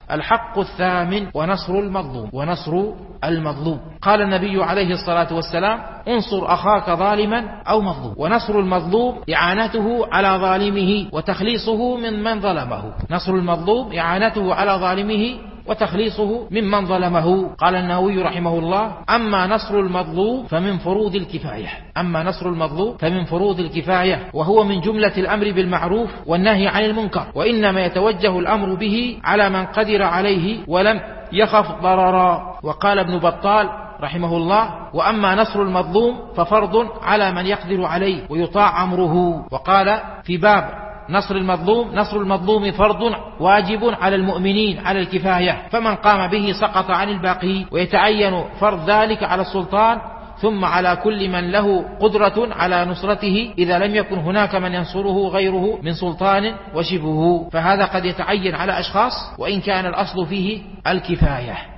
الحق الثامن ونصر المظلوم. قال النبي عليه الصلاة والسلام: انصر أخاك ظالما أو مظلوم. ونصر المظلوم إعانته على ظالمه وتخليصه من ظلمه. نصر المظلوم إعانته على ظالمه وتخليصه ممن ظلمه. قال النووي رحمه الله: أما نصر المظلوم فمن فروض الكفاية، وهو من جملة الأمر بالمعروف والنهي عن المنكر، وإنما يتوجه الأمر به على من قدر عليه ولم يخف ضررا. وقال ابن بطال رحمه الله: وأما نصر المظلوم ففرض على من يقدر عليه ويطاع أمره. وقال في باب نصر المظلوم فرض واجب على المؤمنين على الكفاية، فمن قام به سقط عن الباقي، ويتعين فرض ذلك على السلطان ثم على كل من له قدرة على نصرته إذا لم يكن هناك من ينصره غيره من سلطان وشبهه، فهذا قد يتعين على أشخاص وإن كان الأصل فيه الكفاية.